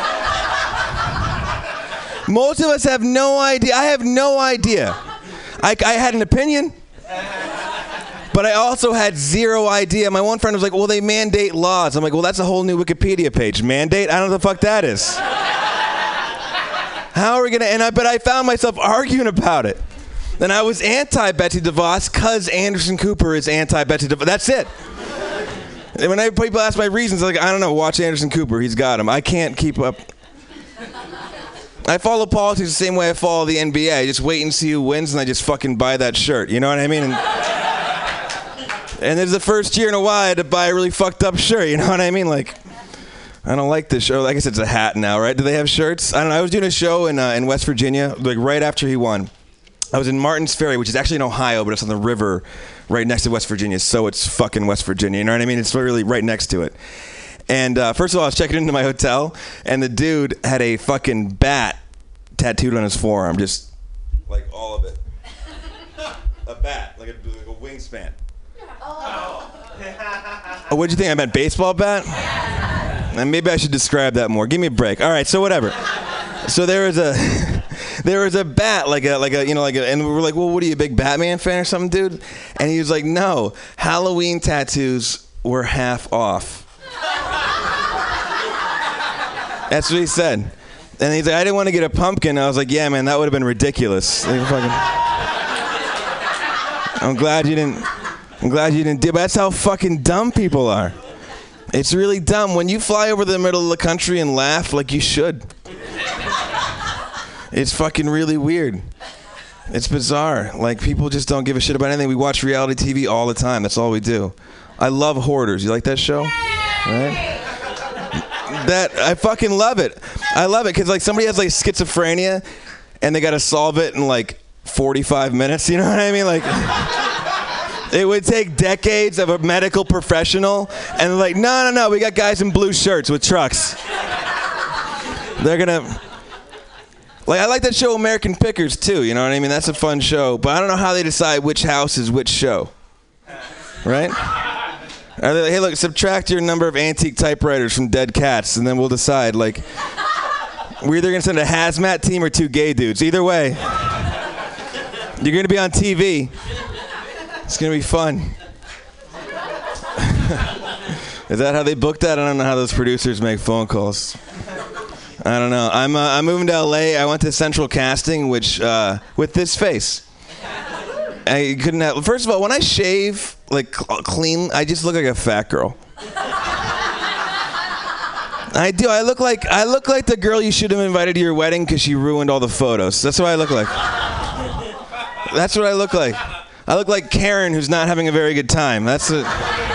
Most of us have no idea. I have no idea. I, I had an opinion, but I also had zero idea. My one friend was like, well, they mandate laws. I'm like, well, that's a whole new Wikipedia page. Mandate? I don't know what the fuck that is. How are we going to... And I, but I found myself arguing about it. And I was anti-Betsy DeVos because Anderson Cooper is anti-Betsy DeVos. That's it. And when I, people ask my reasons, I'm like, I don't know, watch Anderson Cooper. He's got him. I can't keep up... I follow politics the same way I follow the N B A. I just wait and see who wins, and I just fucking buy that shirt. You know what I mean? And, and this is the first year in a while I had to buy a really fucked up shirt. You know what I mean? Like, I don't like this show. I guess it's a hat now, right? Do they have shirts? I don't know. I was doing a show in uh, in West Virginia, like right after he won. I was in Martins Ferry, which is actually in Ohio, but it's on the river right next to West Virginia, so it's fucking West Virginia. You know what I mean? It's really right next to it. And uh, first of all, I was checking into my hotel, and the dude had a fucking bat tattooed on his forearm, just like all of it. A bat, like a, like a wingspan. Oh. Oh, what'd you think? I meant baseball bat? And maybe I should describe that more. Give me a break. All right, so whatever. So there was a there was a bat, like a like a you know like a, and we were like, well, what are you, a big Batman fan or something, dude? And he was like, no, Halloween tattoos were half off. That's what he said. And he's like, I didn't want to get a pumpkin. I was like, yeah, man, that would have been ridiculous. Like, fucking, I'm glad you didn't. I'm glad you didn't do. But that's how fucking dumb people are. It's really dumb when you fly over the middle of the country and laugh like you should. It's fucking really weird. It's bizarre. Like, people just don't give a shit about anything. We watch reality T V all the time. That's all we do. I love Hoarders. You like that show? Right? That I fucking love it. I love it because like somebody has like schizophrenia and they got to solve it in like forty-five minutes. You know what I mean? Like, it would take decades of a medical professional, and they're like, no, no, no, we got guys in blue shirts with trucks. They're gonna. Like, I like that show American Pickers, too, you know what I mean? That's a fun show, but I don't know how they decide which house is which show. Right? Are they like, hey, look, subtract your number of antique typewriters from dead cats, and then we'll decide, like, we're either going to send a hazmat team or two gay dudes. Either way, you're going to be on T V. It's going to be fun. Is that how they booked that? I don't know how those producers make phone calls. I don't know. I'm uh, I'm moving to L A. I went to Central Casting, which uh, with this face, I couldn't have. First of all, when I shave like cl- clean, I just look like a fat girl. I do. I look like I look like the girl you should have invited to your wedding because she ruined all the photos. That's what I look like. That's what I look like. I look like Karen, who's not having a very good time. That's it.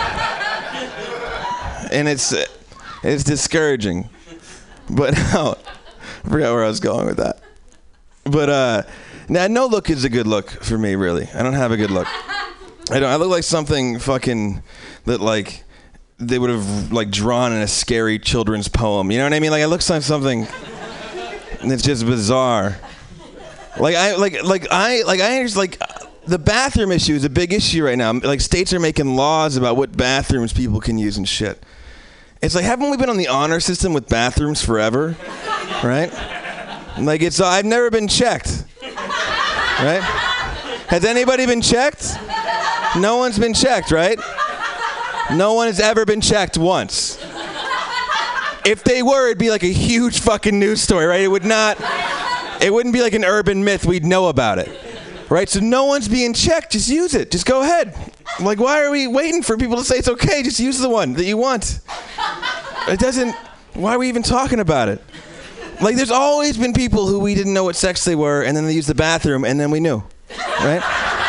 And it's it's discouraging. But no, I forgot where I was going with that. But uh, now no look is a good look for me, really. I don't have a good look. I don't. I look like something fucking that like they would have like drawn in a scary children's poem. You know what I mean? Like I look like something that's just bizarre. Like I like like I like I just like the bathroom issue is a big issue right now. Like states are making laws about what bathrooms people can use and shit. It's like, haven't we been on the honor system with bathrooms forever? Right? Like, it's, uh, I've never been checked. Right? Has anybody been checked? No one's been checked, right? No one has ever been checked once. If they were, it'd be like a huge fucking news story, right? It would not, it wouldn't be like an urban myth. We'd know about it. Right? So no one's being checked. Just use it. Just go ahead. Like, why are we waiting for people to say it's okay? Just use the one that you want. It doesn't, why are we even talking about it? Like, there's always been people who we didn't know what sex they were, and then they used the bathroom, and then we knew. Right?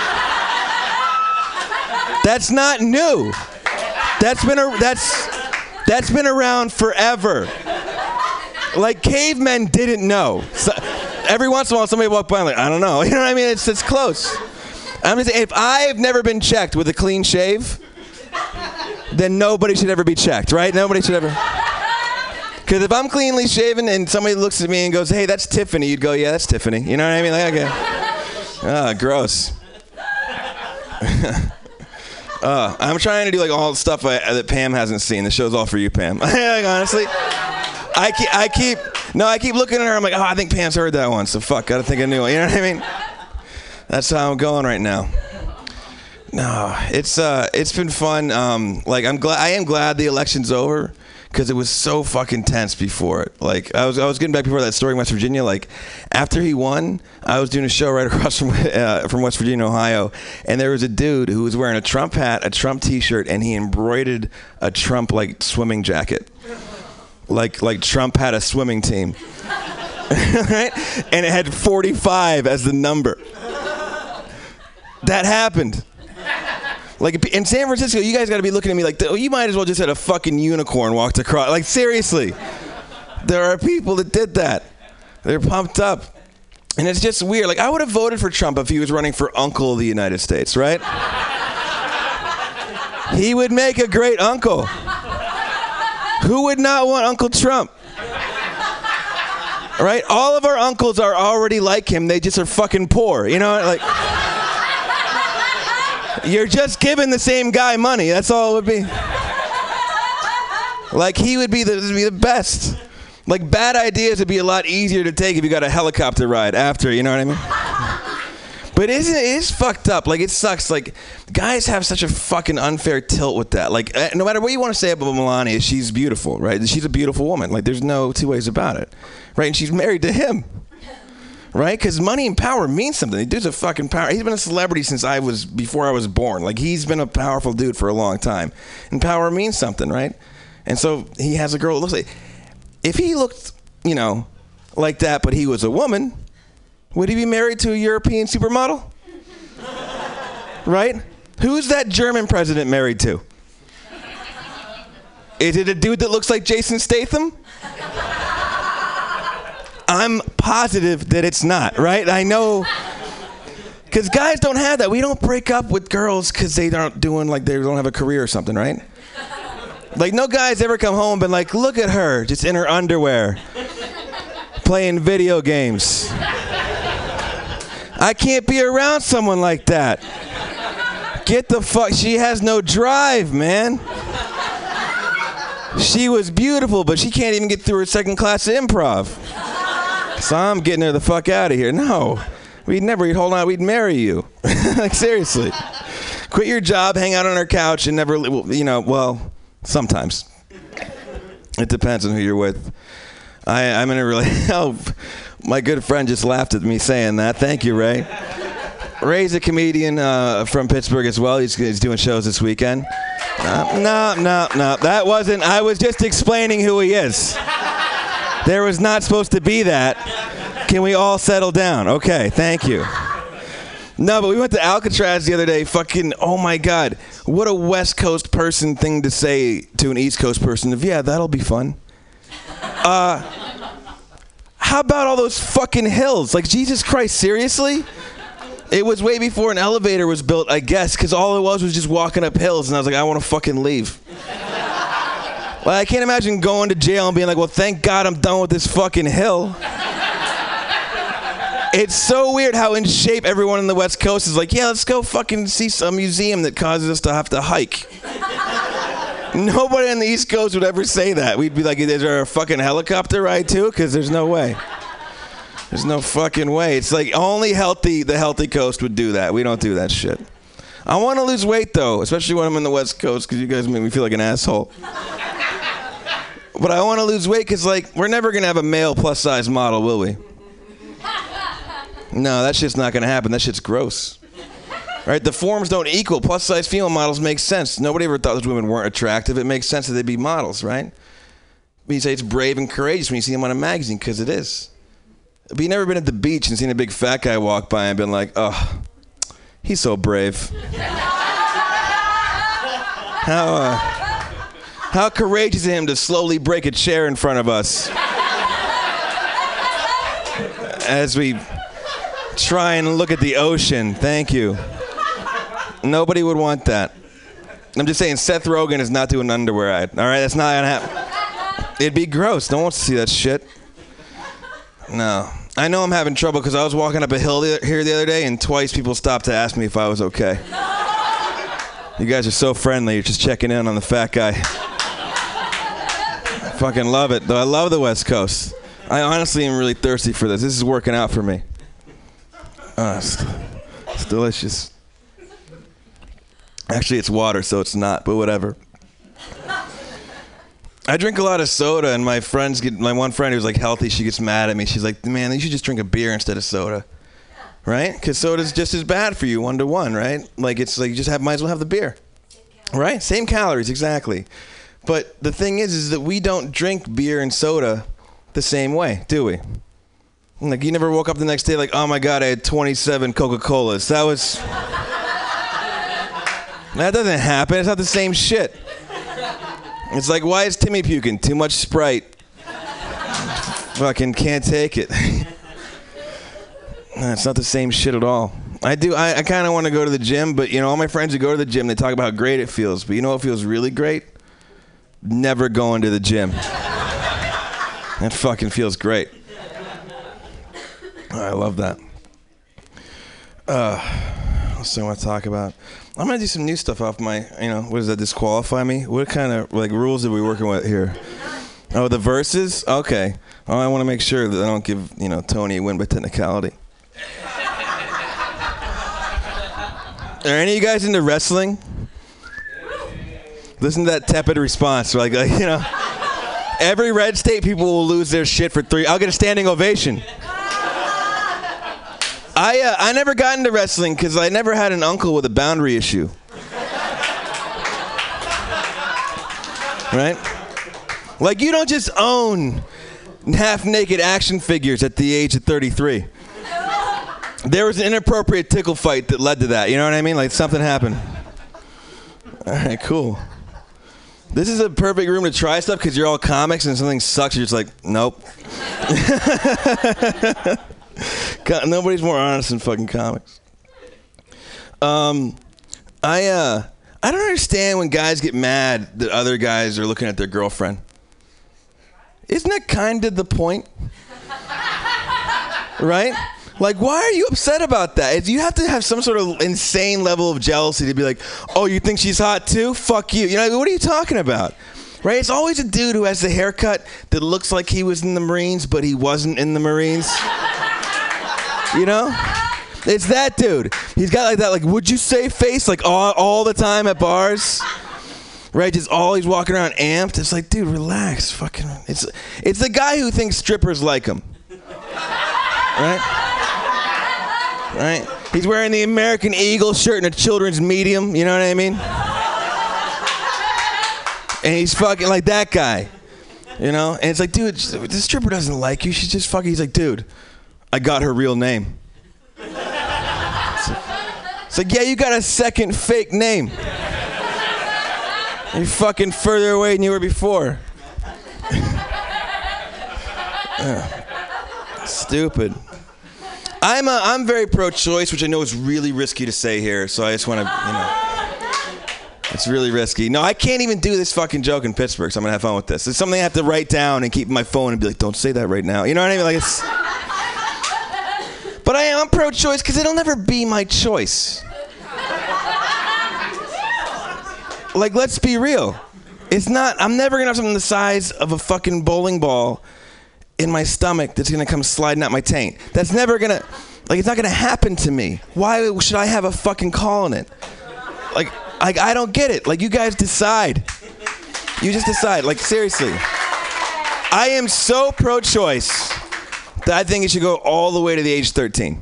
That's not new. That's been a, that's that's been around forever. Like, cavemen didn't know. So, every once in a while, somebody walk by and like, I don't know. You know what I mean? It's it's close. I'm just saying, if I've never been checked with a clean shave, then nobody should ever be checked, right? Nobody should ever. Because if I'm cleanly shaven and somebody looks at me and goes, hey, that's Tiffany, you'd go, yeah, that's Tiffany. You know what I mean? Like, okay. Ah, gross. uh, I'm trying to do like all the stuff I, that Pam hasn't seen. The show's all for you, Pam. Like, honestly, I keep, I keep, no, I keep looking at her. I'm like, oh, I think Pam's heard that one. So fuck, gotta think of a new one. You know what I mean? That's how I'm going right now. No, it's uh, it's been fun. Um, like I'm glad, I am glad the election's over because it was so fucking tense before it. Like I was, I was getting back before that story in West Virginia. Like after he won, I was doing a show right across from uh, from West Virginia, Ohio, and there was a dude who was wearing a Trump hat, a Trump T-shirt, and he embroidered a Trump like swimming jacket. Like like Trump had a swimming team. right? And it had forty-five as the number. That happened. Like in San Francisco, you guys got to be looking at me like, oh, you might as well just had a fucking unicorn walked across. Like seriously, there are people that did that. They're pumped up. And it's just weird. Like, I would have voted for Trump if he was running for uncle of the United States, right? He would make a great uncle. Who would not want Uncle Trump? Right? All of our uncles are already like him. They just are fucking poor. You know, like, you're just giving the same guy money. That's all it would be. Like, he would be the, be the best. Like, bad ideas would be a lot easier to take if you got a helicopter ride after, you know what I mean? But isn't it is fucked up. Like, it sucks. Like, guys have such a fucking unfair tilt with that. Like, no matter what you want to say about Melania, she's beautiful, right? She's a beautiful woman. Like, there's no two ways about it, right? And she's married to him, right? Because money and power means something. The dude's a fucking power. He's been a celebrity since I was, before I was born. Like, he's been a powerful dude for a long time. And power means something, right? And so he has a girl that looks like... If he looked, you know, like that, but he was a woman, would he be married to a European supermodel? Right? Who's that German president married to? Is it a dude that looks like Jason Statham? I'm positive that it's not, right? I know, because guys don't have that. We don't break up with girls because they aren't doing, like, they don't have a career or something, right? Like, no guy's ever come home and been like, look at her, just in her underwear, playing video games. I can't be around someone like that. Get the fuck, she has no drive, man. She was beautiful, but she can't even get through her second class of improv. So I'm getting her the fuck out of here. No, we'd never, we'd hold on, we'd marry you. Like, seriously. Quit your job, hang out on our couch, and never, you know, well... Sometimes. It depends on who you're with. I, I'm in a really... Oh, my good friend just laughed at me saying that. Thank you, Ray. Ray's a comedian uh, from Pittsburgh as well. He's, he's doing shows this weekend. Uh, no, no, no. That wasn't... I was just explaining who he is. There was not supposed to be that. Can we all settle down? Okay, thank you. No, but we went to Alcatraz the other day. Fucking, oh my God. What a West Coast person thing to say to an East Coast person. Of, yeah, that'll be fun. Uh, how about all those fucking hills? Like, Jesus Christ, seriously? It was way before an elevator was built, I guess, because all it was was just walking up hills, and I was like, I want to fucking leave. Like, I can't imagine going to jail and being like, well, thank God I'm done with this fucking hill. It's so weird how in shape everyone in the West Coast is like, yeah, let's go fucking see some museum that causes us to have to hike. Nobody on the East Coast would ever say that. We'd be like, is there a fucking helicopter ride too? Because there's no way. There's no fucking way. It's like only healthy, the healthy coast would do that. We don't do that shit. I want to lose weight though, especially when I'm in the West Coast because you guys make me feel like an asshole. But I want to lose weight because, like, we're never going to have a male plus-size model, will we? No, that shit's not going to happen. That shit's gross. Right? The forms don't equal. Plus-size female models make sense. Nobody ever thought those women weren't attractive. It makes sense that they'd be models, right? But you say it's brave and courageous when you see them on a magazine, because it is. But you've never been at the beach and seen a big fat guy walk by and been like, oh, he's so brave. How, uh, how courageous of him to slowly break a chair in front of us as we try and look at the ocean. Thank you. Nobody would want that. I'm just saying, Seth Rogen is not doing an underwear ad. All right, that's not gonna happen. It'd be gross. No one wants to see that shit. No. I know I'm having trouble because I was walking up a hill here the other day and twice people stopped to ask me if I was okay. You guys are so friendly. You're just checking in on the fat guy. I fucking love it, though. I love the West Coast. I honestly am really thirsty for this. This is working out for me. Uh, it's, it's delicious. Actually, it's water, so it's not, but whatever. I drink a lot of soda, and my friends get, my one friend who's like healthy, she gets mad at me. She's like, man, you should just drink a beer instead of soda. Right? Because soda's just as bad for you, one to one, right? Like, it's like you just have, might as well have the beer. Right? Same calories, exactly. But the thing is, is that we don't drink beer and soda the same way, do we? Like, you never woke up the next day like, oh my God, I had twenty-seven Coca-Colas. That was... That doesn't happen. It's not the same shit. It's like, why is Timmy puking? Too much Sprite. Fucking can't take it. Nah, it's not the same shit at all. I do. I, I kind of want to go to the gym, but, you know, all my friends who go to the gym, they talk about how great it feels. But you know what feels really great? Never going to the gym. That fucking feels great. Oh, I love that. Uh, what else do I want to talk about? I'm going to do some new stuff off my, you know, what does that disqualify me? What kind of, like, rules are we working with here? Oh, the verses? Okay. Oh, I want to make sure that I don't give, you know, Tony a win by technicality. Are any of you guys into wrestling? Listen to that tepid response. Like, like, you know, every red state people will lose their shit for three. I'll get a standing ovation. I uh, I never got into wrestling because I never had an uncle with a boundary issue. Right? Like, you don't just own half-naked action figures at the age of thirty-three. There was an inappropriate tickle fight that led to that. You know what I mean? Like, something happened. All right, cool. This is a perfect room to try stuff because you're all comics and something sucks. You're just like, nope. God, nobody's more honest than fucking comics. Um, I uh, I don't understand when guys get mad that other guys are looking at their girlfriend. Isn't that kind of the point? Right? Like, why are you upset about that? It's, you have to have some sort of insane level of jealousy to be like, oh, you think she's hot too? Fuck you. You know, what are you talking about? Right? It's always a dude who has the haircut that looks like he was in the Marines, but he wasn't in the Marines. You know? It's that dude. He's got like that, like, would you say face, like, all, all the time at bars? Right? Just always walking around amped. It's like, dude, relax. Fucking. It's, it's the guy who thinks strippers like him. Right? Right? He's wearing the American Eagle shirt and a children's medium, you know what I mean? And he's fucking like that guy, you know? And it's like, dude, this stripper doesn't like you. She's just fucking. He's like, dude, I got her real name. It's like, it's like, yeah, you got a second fake name. You're fucking further away than you were before. uh, stupid. I'm uh, I'm very pro-choice, which I know is really risky to say here, so I just want to, you know, it's really risky. No, I can't even do this fucking joke in Pittsburgh, so I'm going to have fun with this. It's something I have to write down and keep in my phone and be like, don't say that right now. You know what I mean? Like, it's... But I am pro-choice because it'll never be my choice. Like, let's be real. It's not, I'm never going to have something the size of a fucking bowling ball in my stomach that's going to come sliding out my taint. That's never going to, like, it's not going to happen to me. Why should I have a fucking call in it? Like, I, I don't get it. Like, you guys decide. You just decide. Like, seriously. I am so pro-choice that I think it should go all the way to the age thirteen.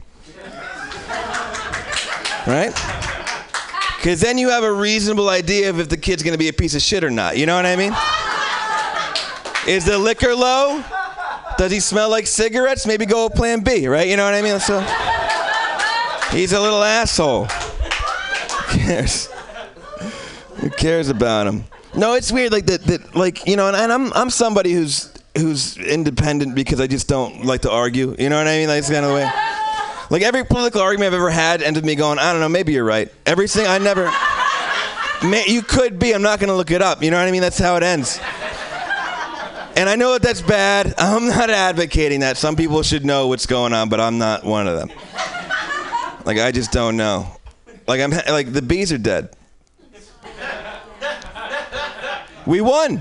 Right? Because then you have a reasonable idea of if the kid's going to be a piece of shit or not. You know what I mean? Is the liquor low? Does he smell like cigarettes? Maybe go with plan B, right? You know what I mean? So, he's a little asshole. Who cares? Who cares about him? No, it's weird, like that. That, like, you know, and, and I'm I'm somebody who's who's independent because I just don't like to argue. You know what I mean? Like, it's kind of the way. Like, every political argument I've ever had ended me going, I don't know, maybe you're right. Everything I never. May, you could be. I'm not going to look it up. You know what I mean? That's how it ends. And I know that that's bad. I'm not advocating that. Some people should know what's going on, but I'm not one of them. Like, I just don't know. Like, I'm like the bees are dead. We won.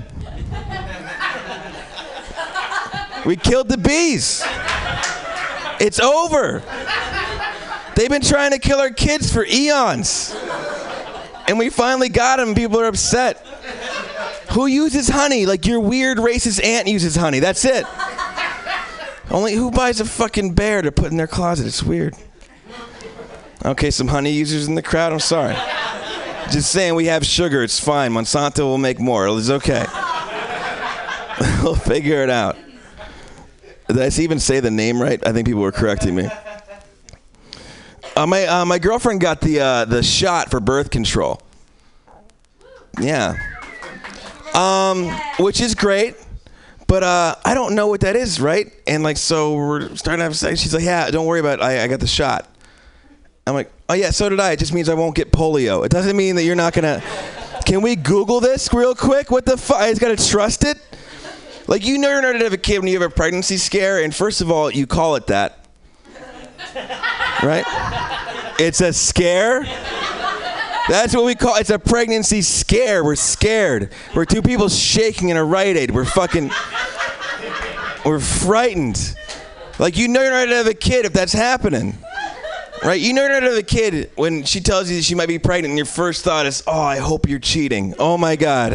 We killed the bees. It's over. They've been trying to kill our kids for eons. And we finally got them. People are upset. Who uses honey? Like your weird racist aunt uses honey. That's it. Only who buys a fucking bear to put in their closet? It's weird. Okay, some honey users in the crowd. I'm sorry. Just saying, we have sugar. It's fine. Monsanto will make more. It's okay. We'll figure it out. Did I even say the name right? I think people were correcting me. Uh, my uh, my girlfriend got the uh, the shot for birth control. Yeah. Um, which is great, but uh, I don't know what that is, right? And like, so we're starting to have sex. She's like, "Yeah, don't worry about it. I, I got the shot." I'm like, "Oh yeah, so did I. It just means I won't get polio. It doesn't mean that you're not gonna." Can we Google this real quick? What the fuck? I just gotta trust it. Like, you know, you're not gonna have a kid when you have a pregnancy scare, and first of all, you call it that, right? It's a scare. That's what we call it's a pregnancy scare. We're scared. We're two people shaking in a Rite Aid. We're fucking, we're frightened. Like, you know you're not gonna have a kid if that's happening. Right? You know you're not gonna have a kid when she tells you she might be pregnant and your first thought is, oh, I hope you're cheating. Oh my God.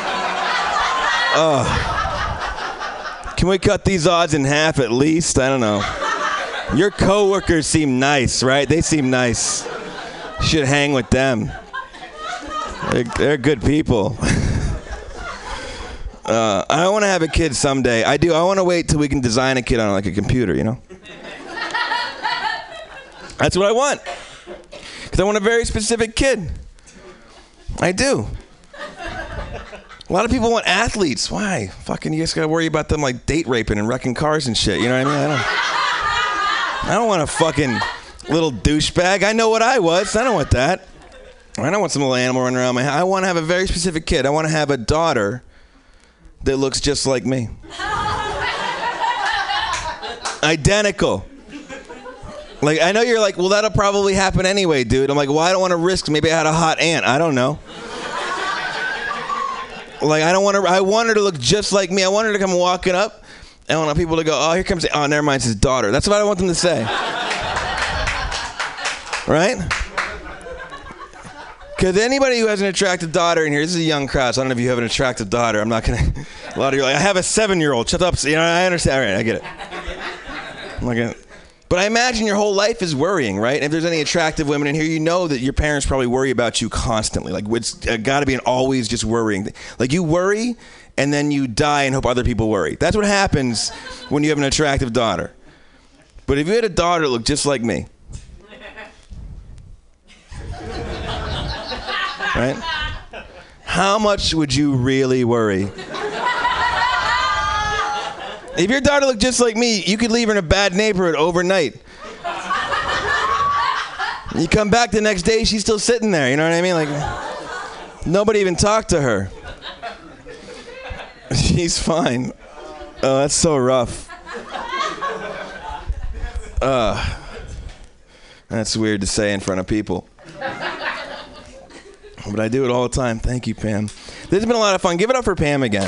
Oh. Can we cut these odds in half at least? I don't know. Your coworkers seem nice, right? They seem nice. You should hang with them. They're, they're good people. uh, I want to have a kid someday. I do. I want to wait till we can design a kid on like a computer, you know? That's what I want. Because I want a very specific kid. I do. A lot of people want athletes. Why? Fucking, you guys gotta worry about them like date raping and wrecking cars and shit. You know what I mean? I don't, I don't want a fucking little douchebag. I know what I was. I don't want that. I don't want some little animal running around my house. I want to have a very specific kid. I want to have a daughter that looks just like me. Identical. Like, I know you're like, well, that'll probably happen anyway, dude. I'm like, well, I don't want to risk. Maybe I had a hot aunt. I don't know. Like, I don't want to, I want her to look just like me. I want her to come walking up. I want people to go, oh, here comes, oh, never mind, it's his daughter. That's what I want them to say. Right? Because anybody who has an attractive daughter in here, this is a young crowd, so I don't know if you have an attractive daughter. I'm not going to, a lot of you are like, I have a seven-year-old. Shut up. You know, I understand. All right, I get it. I'm not going to. But I imagine your whole life is worrying, right? And if there's any attractive women in here, you know that your parents probably worry about you constantly. Like, it's uh, got to be an always just worrying thing. Like, you worry, and then you die and hope other people worry. That's what happens when you have an attractive daughter. But if you had a daughter that looked just like me, right? How much would you really worry? If your daughter looked just like me, you could leave her in a bad neighborhood overnight. You come back the next day, she's still sitting there. You know what I mean? Like, nobody even talked to her. She's fine. Oh, that's so rough. Uh, that's weird to say in front of people. But I do it all the time. Thank you, Pam. This has been a lot of fun. Give it up for Pam again.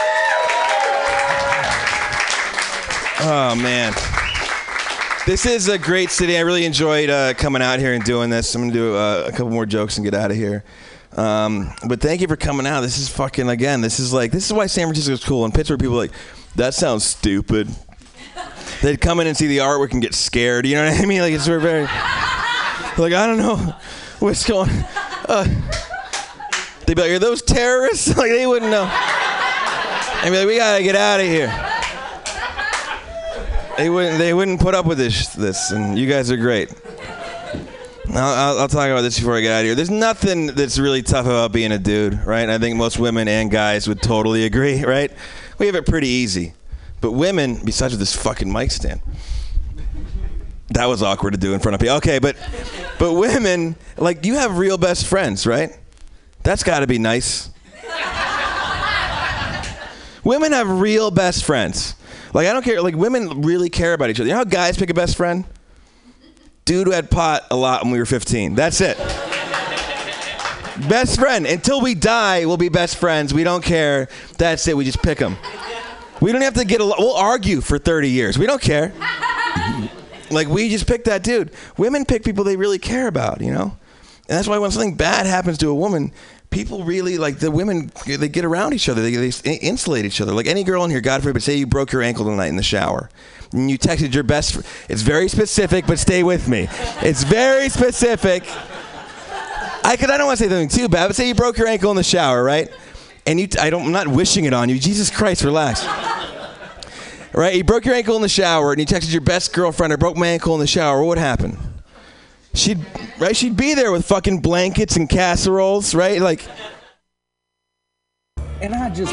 Oh, man. This is a great city. I really enjoyed uh, coming out here and doing this. I'm going to do uh, a couple more jokes and get out of here. Um, but thank you for coming out. This is fucking, again, this is like, this is why San Francisco is cool. In Pittsburgh, people are like, that sounds stupid. They'd come in and see the artwork and get scared. You know what I mean? Like, it's very, like, I don't know what's going on. Uh, they'd be like, are those terrorists? Like, they wouldn't know. I'd be like, we got to get out of here. They wouldn't. They wouldn't put up with this. This, and you guys are great. I'll, I'll, I'll talk about this before I get out of here. There's nothing that's really tough about being a dude, right? I think most women and guys would totally agree, right? We have it pretty easy, but women, besides with this fucking mic stand, that was awkward to do in front of people. Okay, but but women, like, you have real best friends, right? That's got to be nice. Women have real best friends. Like, I don't care. Like, women really care about each other. You know how guys pick a best friend? Dude who had pot a lot when we were fifteen. That's it. Best friend. Until we die, we'll be best friends. We don't care. That's it. We just pick them. We don't have to get a lot. We'll argue for thirty years. We don't care. Like, we just pick that dude. Women pick people they really care about, you know? And that's why when something bad happens to a woman, people really, like, the women, they get around each other. They, they insulate each other. Like, any girl in here, God forbid, say you broke your ankle tonight in the shower. And you texted your best friend. It's very specific, but stay with me. It's very specific. I could, I don't want to say something too bad, but say you broke your ankle in the shower, right? And you, I don't, I'm not wishing it on you. Jesus Christ, relax. right? You broke your ankle in the shower, and you texted your best girlfriend, I broke my ankle in the shower. What would happen? She'd, right? She'd be there with fucking blankets and casseroles, right? Like. And I just